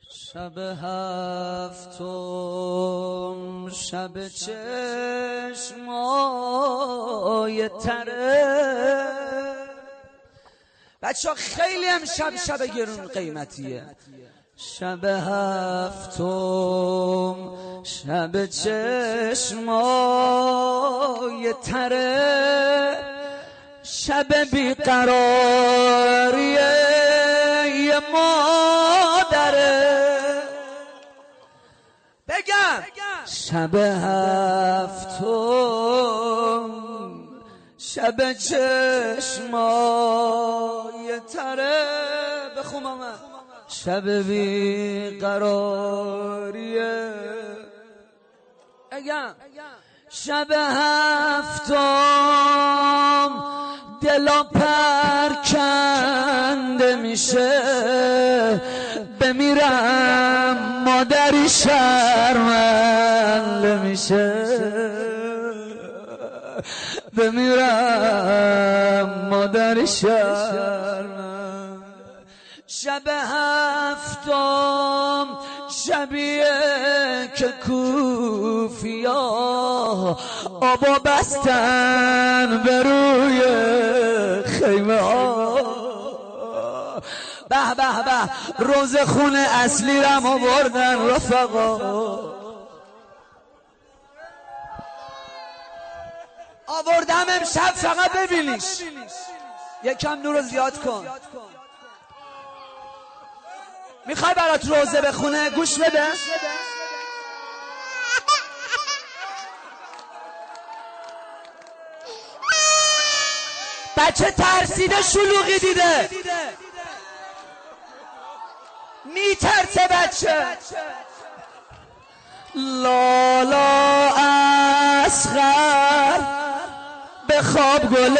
شب هفتم شب چشمای تره. بچه ها خیلی هم شب گرون قیمتیه. شب هفتم شب چشمای تره، شب بیقراریه یه مادره. بگم شب هفتم شب چشمای تره. بخون من شب بیقراریه. بگم شب هفتم دلا پرکنده میشه، بمیرم مادری شرمنده میشه، بمیرم مادری شرمنده. شب هفتم شبیه که کوفیا آبا بستن به روی خیمه ها. به به به روز خونه اصلی رم آوردن رفقا، آوردم امشب فقط ببینیش. یکم نور رو زیاد کن. میخوای برات روزه بخونه؟ گوش بده. بچه ترسیده شلوغی دیده، میترسه بچه. لالا اصغر به خواب گل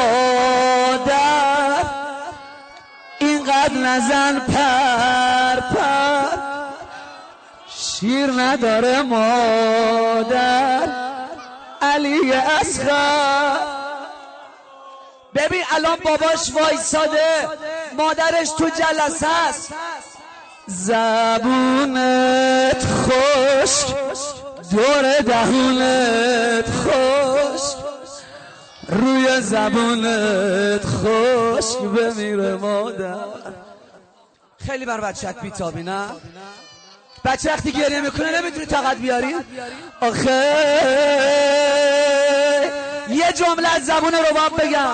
مادر، اینقدر نزن پر پر، شیر نداره مادر. علی اصغر ببین الان باباش وایساده، مادرش تو جلسه است. زبونت خشک دور دهونت خشک، روی زبونت خشک بمیره مادر. خیلی بر بچه‌ت بیتابی نه؟ بچه وقتی گریه میکنه نمیتونی طاقت بیاری؟ آخه یه جمله از زبون رباب بگم.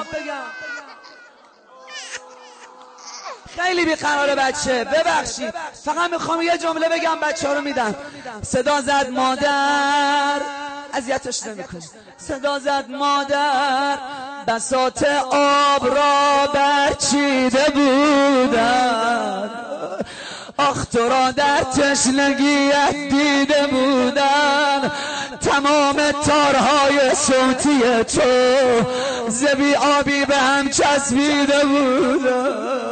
خیلی بیقراره بچه، ببخشید فقط میخوام یه جمله بگم بچه ها رو میدم. صدا زد مادر، اذیتش نمیکنی. صدا زد مادر، بساط آب را برچیده بودن، آخ تو را در تشنگیت دیده بودن، تمام تارهای صوتی تو زبی آبی به هم چسبیده بودن.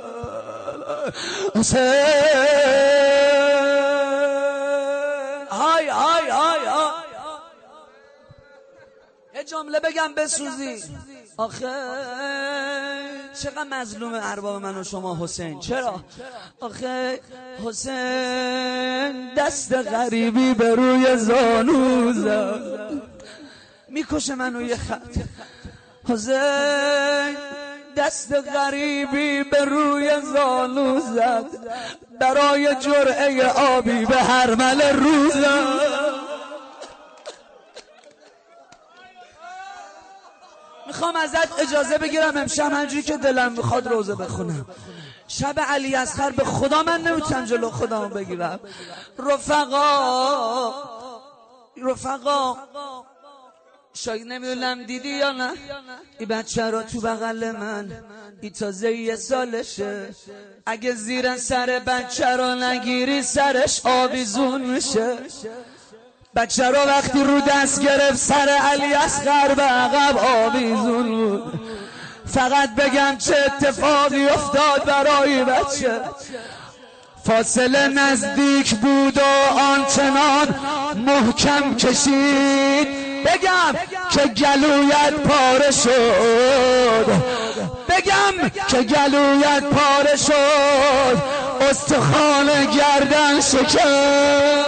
های های های های یه جمله بگم بسوزی. آخه چقدر مظلوم ارباب من و شما حسین. چرا؟ آخه حسین دست غریبی به روی زانو زد، میکشه منو یه خط. حسین دست غریبی به روی زانو زد، برای جرعه آبی به هرمل روزم. میخوام ازت اجازه بگیرم امشب همجوری که دلم میخواد روزه بخونم. شب علی اصغر به خدا من نمیتونم جلو خودم بگیرم. رفقا شاید نمیدونم دیدی یا نه، این بچه رو تو بغل من، این تازه 1 سالشه، اگه زیر سر بچه رو نگیری سرش آویزون میشه. بچه رو وقتی رو دست گرفت سر علی اصغر به عقب آویزون بود. فقط بگم چه اتفاقی افتاد برای بچه. فاصله نزدیک بود و آنچنان محکم کشید، بگم که گلویت پاره شد، بگم که گلویت پاره شد. استخوان گردن شکن.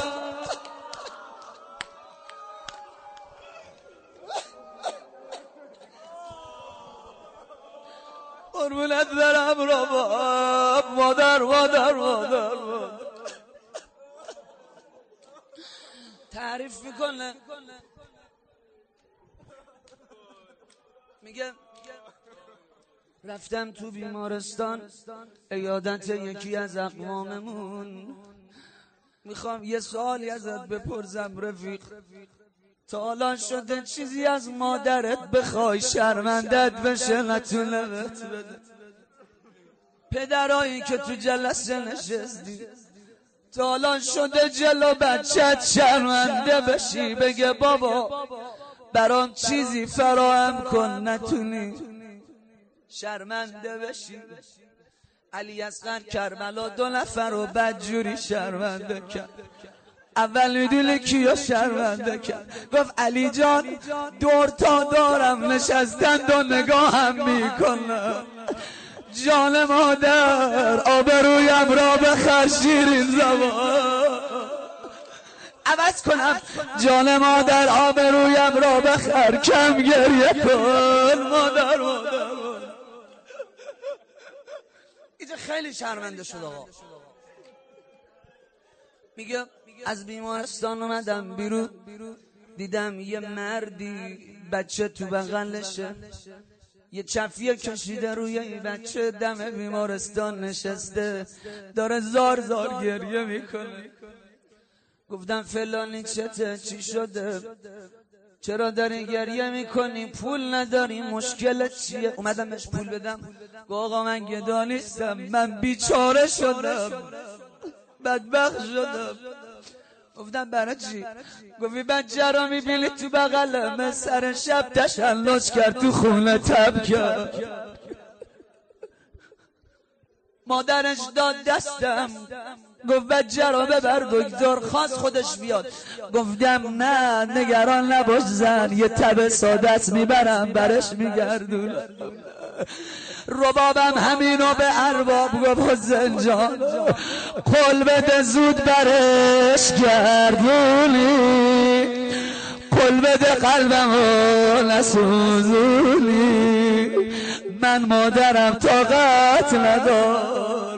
قربونت برم رباب مادر مادر مادر تعریف میکنه، میگه رفتم تو بیمارستان عیادت یکی از اقواممون، میخوام یه سوالی ازت بپرسم رفیق، تا حالا شده چیزی از مادرت بخوای شرمندت بشه نتونه بهت بده؟ پدرایی که تو جلسه نشستی تا حالا شده جلو بچت شرمنده بشی بگه بابا برام چیزی فراهم کن نتونی شرمنده بشی؟ علی اصغر کربلا 2 نفر رو بدجوری شرمنده کرد. اول میدونی کیو شرمنده کرد؟ گفت علی جان دور تا دارم نشستند و نگاهم میکنم، جان مادر آبرویم را بخر شیرین زبان. عوض کنم جان مادر آبرویم را بخر کم گریه کن مادر مادر. اینجا خیلی شرمنده شد آقا. میگه از بیمارستان اومدم بیرون، دیدم یه مردی بچه تو بغلشه، یه چفیه کشیده روی این بچه دم بیمارستان نشسته داره زار زار گریه میکنه. گفتم فلانی چته، چی شده، چرا داری گریه میکنی، پول نداری، مشکلت چیه؟ اومدم بهش پول بدم، گفت آقا من گدا نیستم، من بیچاره شدم، بدبخت شدم. گفتم برای چی؟ گفتی بچه را میبینی تو بغلم سر شب تشنج کرد تو خونه تب کرد، مادرش داد دستم گفت بچه را ببر دکتر، خواست خودش بیاد. گفتم نه نگران نباش زن، یه تب ساده است میبرم برش میگردونم. ربابم همینو به ارباب گفت حسین جان قول بده زود برش گردونی، قول بده قلبمو نسوزونی، من مادرم طاقت ندارم.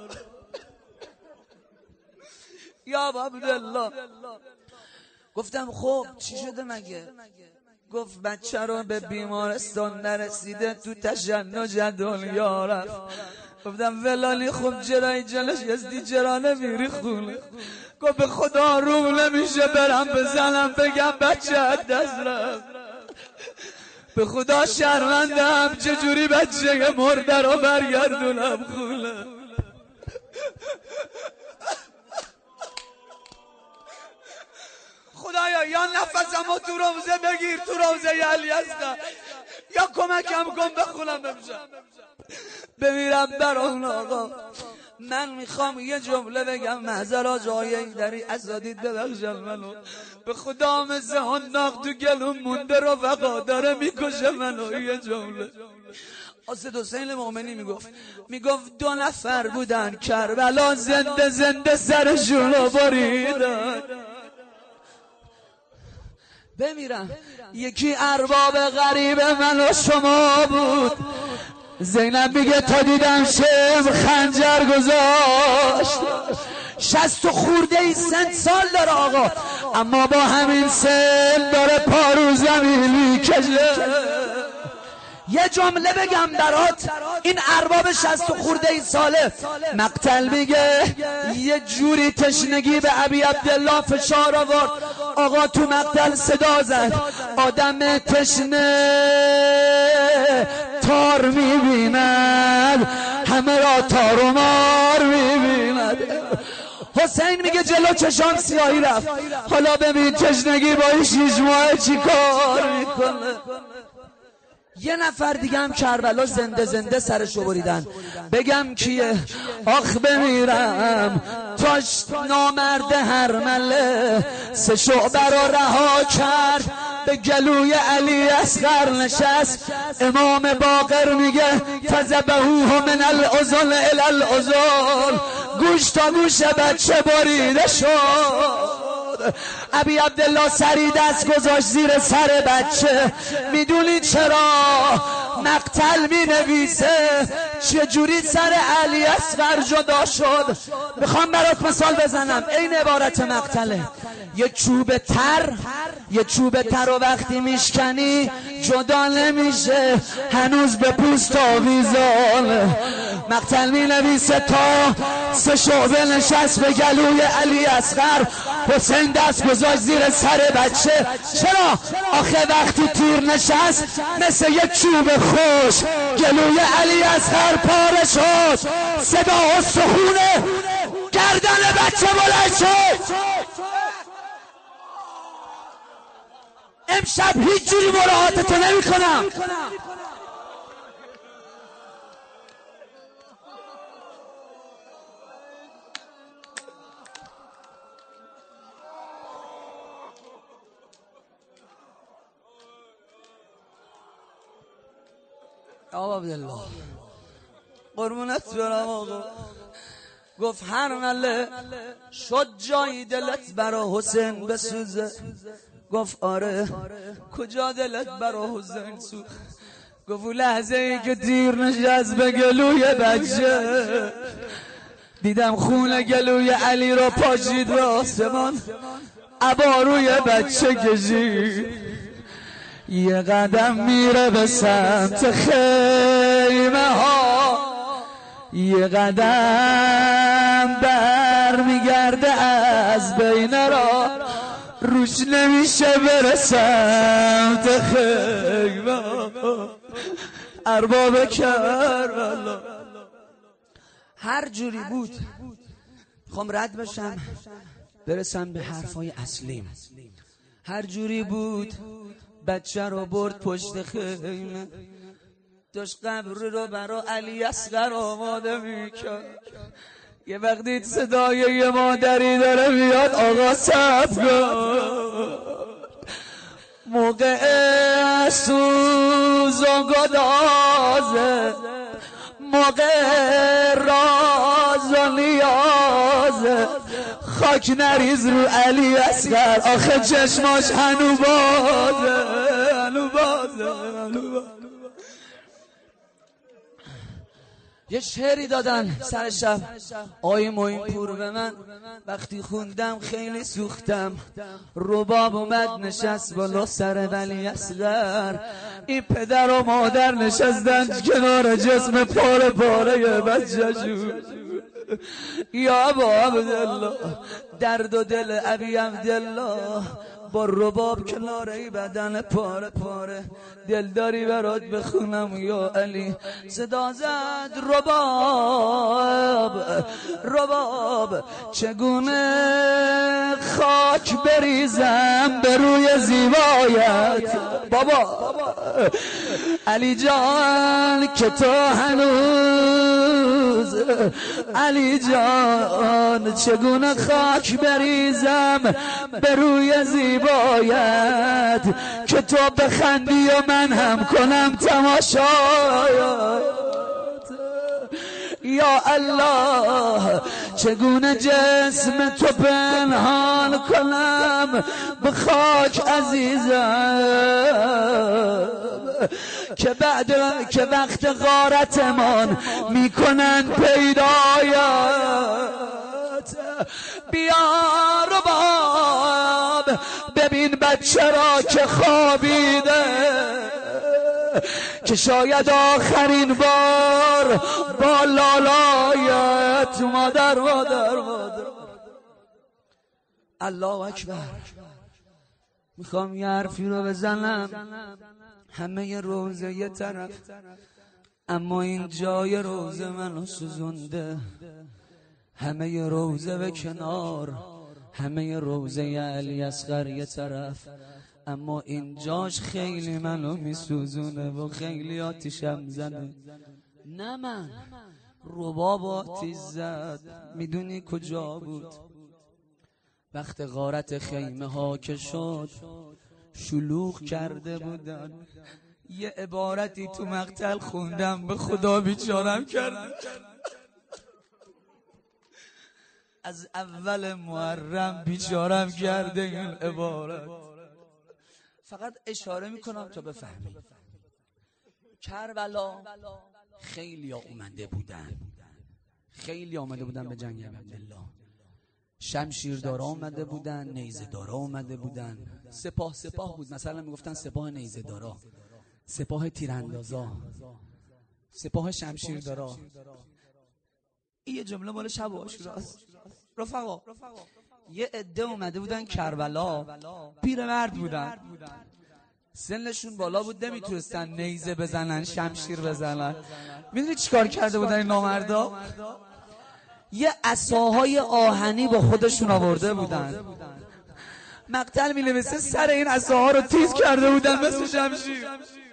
یا عبدالله. گفتم خب چی شده مگه؟ گفت بچه رو به بیمارستان نرسیده تو تشنج دنیا رفت. گفتم ولالی خب جرای جلش یزدی جرا نمیری خونه؟ گفت به خدا روم نمیشه برم بزنم بگم بچه دست رفت، به خدا شرمندم چجوری بچه مرده رو برگردونم خونه. خدایا یا نفسمو تو روزه بگیر، تو روزه علی اصغر، یا کمکم کن بخونم بمشم بمیرم بر اون آقا. من میخوام یه جمله بگم، محضر جای داری ازادید ببخشم منو، به خدا مثل هنداق تو گلوم مونده رفقا داره میکشه منو. یه جمله اسد حسین مومنی میگفت 2 نفر بودن کربلا زنده زنده سرشون رو بریدن بمیرم. یکی ارباب غریب من و شما بود. زینب میگه تا دیدم شم خنجر گذاشت، 60 خورده ای سال داره آقا، اما با همین سن داره پارو زمین میکشه. یه جمله بگم برات، این ارباب 60 خورده ای ساله مقتل میگه یه جوری تشنگی به ابی عبدالله فشار آورد، آقا تو مقتل صدا زد آدم تشنه تار میبیند همه را تار و مار میبیند. حسین میگه جلو چشام سیاهی رفت، حالا ببین تشنگی با این 6 ماه چی کار میکنه. یه نفر دیگه هم کربلا زنده زنده سرشو بریدن، بگم کیه؟ آخ بمیرم تاش نامرد هرمله 3 شعبه را رها کرد به گلوی علی اصغر نشست. امام باقر میگه فذبحوه من الاذن الی الاذن، گوش تا گوش بچه بریده شد. ابی عبدالله سری دست گذاشت زیر سر بچه. میدونی چرا؟ مقتل می نویسه چجوری سر علی اصغر جدا شد. میخوام برات مثال بزنم، این عبارت مقتله. یه چوب تر رو وقتی میشکنی جدا نمیشه، هنوز به پوست آویزان. مقتل می نویسه تا 3 شعبه نشست به گلوی علی اصغر. حسین دست گذاشت زیر سر بچه. چرا؟ آخه وقتی تیر نشست مثل یک چوب خوش گلوی علی اصغر پاره شد. صدا استخونه گردن بچه بلند شد. امشب هیچ جوری مراعاتتو نمی کنم. آقا عبدالله قربونت برم آقا. گفت هر مله شد جایی دلت برا حسین بسوزه. گفت آره کجا دلت برا حسین سوخت؟ گفت لحظه ای که تیر نشست به گلوی بچه، دیدم خون گلوی علی رو پاشید به آسمان، عبا روی بچه کشید. یه قدم میره به سمت خیمه ها، یه قدم بر میگرده از بین را، روش نمیشه بره سمت خیمه ها. ارباب کربلا هر جوری بود میخوام رد بشم برسم به حرفای اصلیم. هر جوری بود بچه رو برد پشت خیمه، داشت قبر رو برا علی اصغر آماده میکرد. یه وقتی صدای یه مادری داره میاد آقا صبر کن. موقع سوز و گدازه، موقع راز و نیازه، خاک نریز رو علی اصغر. آخه چشماش هنو بازه. یه شعری دادن سر شب آی معین پور به من، وقتی خوندم خیلی سوختم. رباب اومد نشست بالا سر علی اصغر، این پدر و مادر نشستن کنار جسم پاره پاره بچه‌شون. یا ابا عبدالله درد و دل ابی عبدالله با رباب کناره بدن پاره پاره، دلداری برات بخونم یا علی. صدا زد رباب چگونه خاک بریزم به روی زیبایت. بابا علی جان که تو هنوز، علی جان چگونه خاک بریزم به روی زیبایت، که تو بخندی و من هم کنم تماشایت. یا الله چگونه جسم تو پنهان کنم به خاک عزیزم، که وقت غارتمان میکنن پیدایت. بیا رباب ببین بچه را که خوابیده، که شاید آخرین بار با لالایت مادر. الله اکبر. میخوام یه حرفی رو بزنم، همه روزه یه طرف، اما این جای روزه منو سوزونده. همه روزه به کنار، همه روزه علی اصغر یه طرف، اما این جاش خیلی منو میسوزونه و خیلی آتیشم زنه. نه من رباب آتیش زد. میدونی کجا بود؟ وقت غارت خیمه ها که شد، شلوغ کرده بودن. یه عبارتی تو مقتل خوندم، به خدا بیچارم کردن. از اول محرم بیچارم کرده این عبارت. فقط اشاره میکنم تا بفهمید. کربلا خیلی اومده بودن، خیلی آمده بودن به جنگ عبدالله. شمشیردارا آمده بودن، نیزه دارا آمده بودن، سپاه بود. مثلا میگفتن سپاه نیزه دارا، سپاه تیراندازا، سپاه شمشیردارا. این یه جمله مال شب عاشوراست. رفقا یه عده اومده بودن کربلا، پیرمرد بودن، سنشون بالا بود، نمیتونستن نیزه بزنن، شمشیر بزنن. میدونی چیکار کرده بودن این نامردا؟ یه عصاهای آهنی با خودشون آورده بودن. مقتل می‌نویسه سر این عصاها رو تیز کرده بودن مثل شمشیر.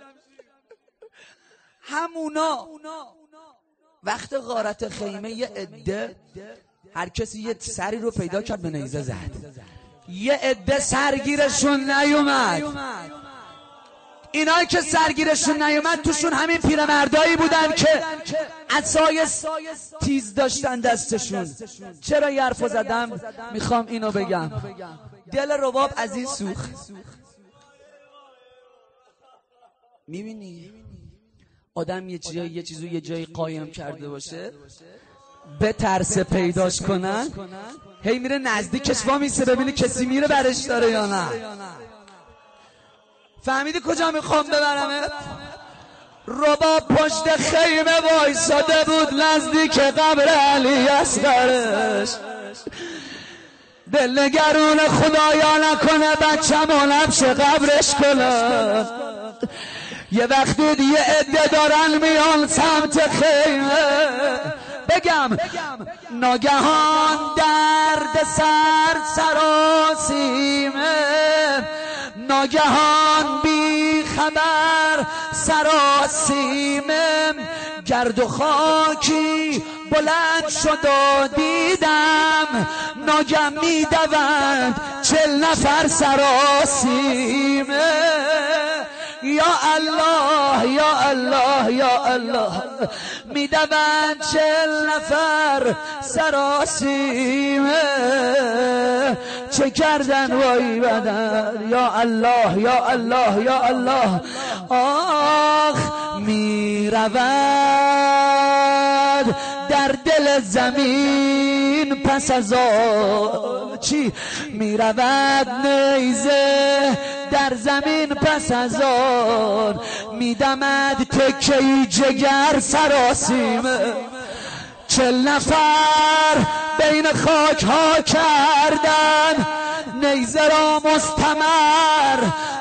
همونا وقت غارت خیمه یه عده، هر کسی یه سری رو پیدا کرد به نیزه زد. یه عده سرگیرشون نیومد. اینایی که سرگیرشون نیومد توشون همین پیرمردایی بودن که عصای تیز داشتن دستشون. چرا یه حرفو زدم؟ میخوام اینو بگم. دل رباب از این سوخت. میبینی آدم یه چیزو یه جایی قایم کرده باشه، به ترس پیداش کنن، هی میره نزدیکش وا میسه ببینی کسی میره برش داره یا نه. فهمیدی کجا میخوام ببرمت؟ رباب پشت خیمه وایساده بود نزدیک قبر علی اصغرش. دل نگرون خدایا نکنه بچه‌مو نبشه قبرش کنه. یه وقت دید یه عده دارن میان سمت خیمه. بگم ناگهان درد سراسیمه، ناگهان بی خبر سراسیمه، گرد و خاکی بلند شد و دیدم ناگه میدوند 40 نفر سراسیمه. یا الله یا الله یا الله، میدوند 40 نفر سراسیمه. چه کردن وای بدن؟ یا الله یا الله یا الله. آخ میرود در دل زمین پس از چی؟ میرود نیزه در زمین پس از آن، میدمد تکه‌ای جگر سراسیمه. 40 نفر بین خاک ها کردن نیزه را مستمر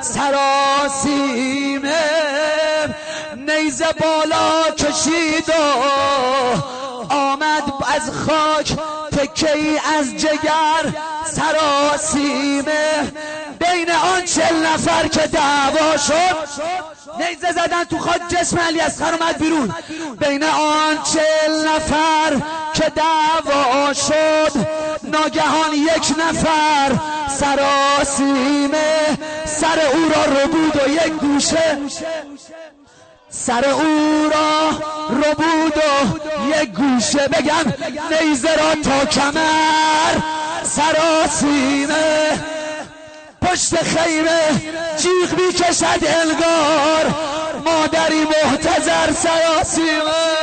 سراسیمه. نیزه بالا کشید و آمد از خاک تکه‌ای از جگر سراسیمه. بین آن 40 نفر که دعوا شد، نیزه زدن تو خاک، جسم علی اصغر اومد بیرون. بین آن 40 نفر که دعوا شد، ناگهان 1 نفر سراسیمه سر او را ربود و یک گوشه، سر او را ربود و یک گوشه. بگم نیزه را تا کمر سراسیمه. پشت خیمه جیغ میکشد انگار مادری محتضر سراسیمه.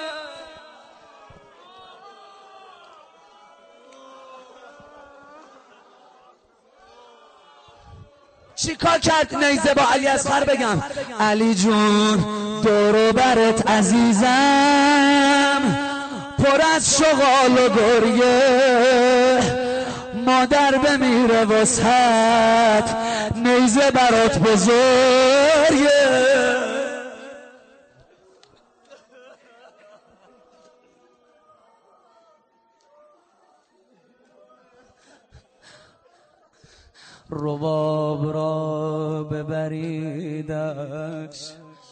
چی کار کرد نیزه با علی اصغر؟ بگم علی جون دور برت عزیزم پر از شغال و گریه، مادر بمیره وسعت نیزه برات بزرگه. رباب را ببریدش.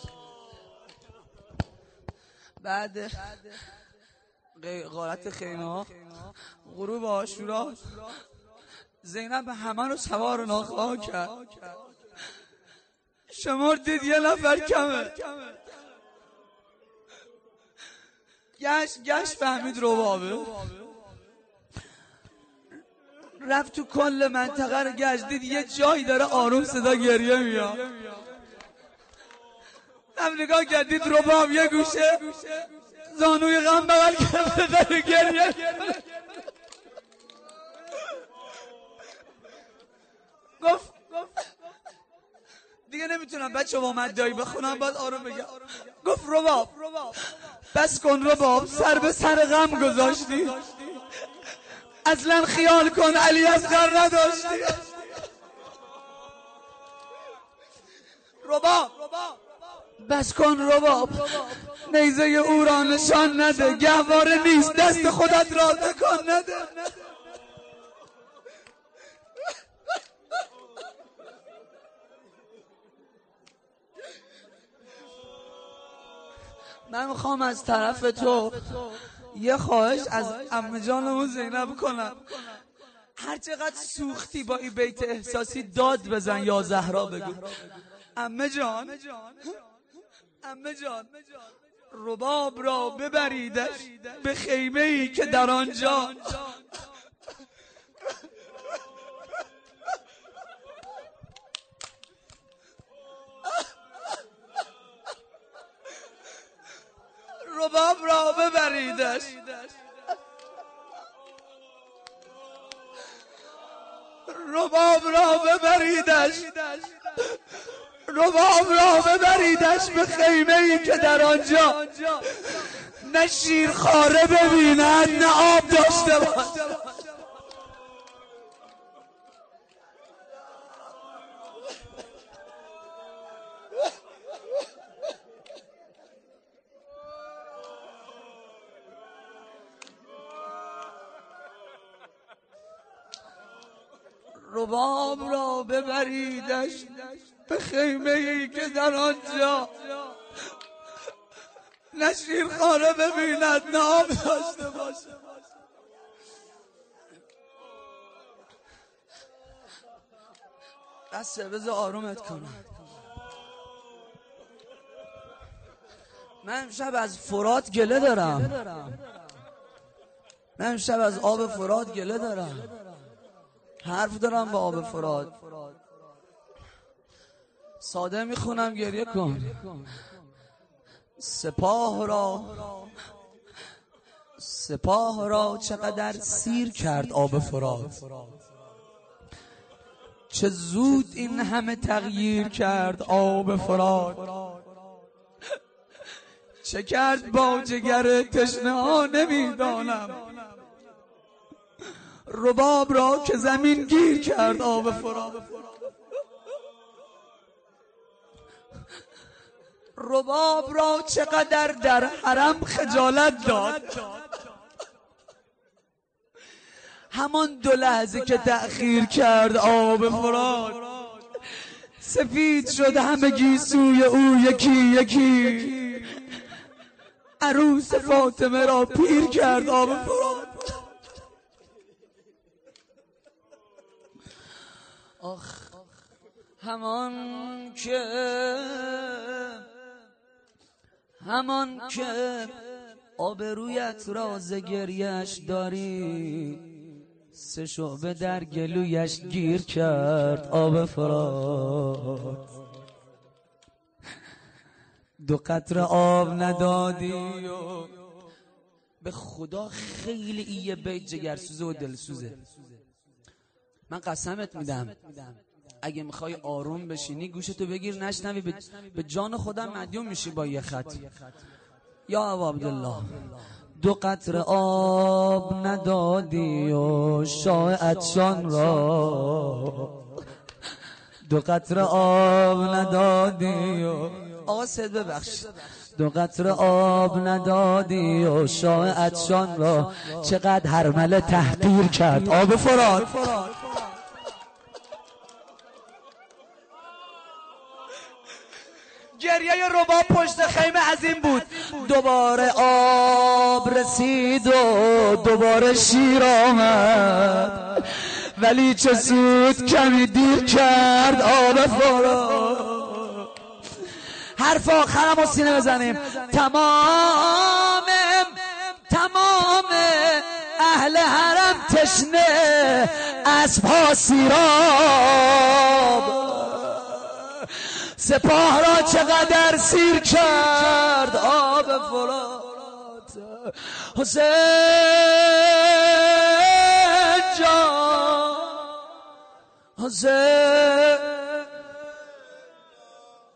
بعد غارت خیمه ها، غروب عاشورا، زینب همه رو سوار ناخواه کرد. شمردید یه نفر کمه. گشت فهمید ربابه، رفت تو کل منطقه رو گشت، دید یه جایی داره آروم صدا گریه میاد. هم نگاه کردید رباب یه گوشه زانوی غم بغل کرده داره گریه. گفت دیگه نمیتونم بچه با مدایی بخونم، باید آروم بگم. گفت رباب بس کن رباب، سر به سر غم گذاشتی، اصلا خیال کن علی اصغر نداشتی. رباب بس کن رباب، نیزه او را نشان نده، گهواره نیست دست خودت را تکان نده. من میخوام از طرف تو یه خواهش از عمه جانمون زینب کنم، هر چقدر سوختی با این بیت احساسی داد بزن یا زهرا بگو. عمه جان رباب را ببریدش به خیمه ای که در آنجا رباب را ببریدش به خیمه ای که در آنجا نه شیرخواره ببیند نه آب داشته باشد. رباب را ببریدش به خیمه ای که در آنجا نه شیرخواره ببیند نه آب داشته باشه. بسه بذار آرومت کنم. من امشب از فرات گله دارم، من امشب از آب فرات گله دارم، حرف دارم با آب فرات. ساده میخونم گریه کن. سپاه را چقدر سیر کرد آب فرات، چه زود این همه تغییر کرد آب فرات. چه کرد با جگر تشنه ها نمیدانم، رباب را که زمین گیر کرد آب فرات. رباب را چقدر در حرم خجالت داد، همان 2 لحظه که تأخیر کرد آب فرات. سفید شد همگی سوی او یکی یکی، عروس فاطمه را پیر کرد آب فرات. آخ همان که آبرویت را ز گریه‌اش داری، 3 شعبه در گلویش گیر کرد آب فرات. 2 قطره آب ندادی و به خدا خیلی یه بیت جگرسوزه و دلسوزه. من قسمت میدم اگه میخوای آروم بشینی گوشتو بگیر نشنوی، به جان خودم مدیون میشی با یه خط. یا ابا عبدالله 2 قطره آب ندادی و شاه عطشان را، 2 قطره آب ندادی و آقا سید ببخش، 2 قطره آب ندادی و شاه عطشان را، چقدر هرمله تحقیر کرد آب فرات. گریه رباب پشت خیمه از این بود، دوباره آب رسید و دوباره شیر آمد، ولی چه سود کمی دیر کرد آب فرات. حرف آخرم و سینه بزنیم. تمام اهل حرم تشنه اسب‌ها سیراب، سپاه را چقدر سیر کرد آب فرات. حسین جان، حسین